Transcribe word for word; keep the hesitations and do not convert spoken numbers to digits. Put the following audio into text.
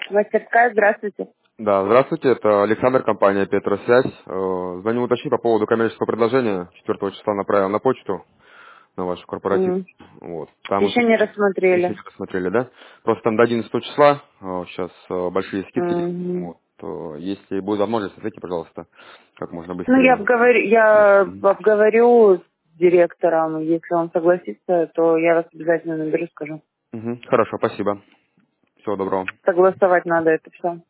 Мастерская, здравствуйте. Да, здравствуйте, это Александр, компания Петросвязь. Э, Звоню уточнить по поводу коммерческого предложения. четвёртого числа направил на почту, на вашу корпоратив. М, Вот. Там Еще еще не еще рассмотрели. не посмотрели, да? Просто там до одиннадцатого числа сейчас большие скидки есть. Мгм. Вот. э, Если будет возможность, смотрите, пожалуйста, как можно Ну, я быстрее. обговорю, я Мгм. обговорю с директором. Если он согласится, то я вас обязательно наберу, скажу. Мгм. Хорошо, спасибо. Всего доброго. Согласовать надо это все.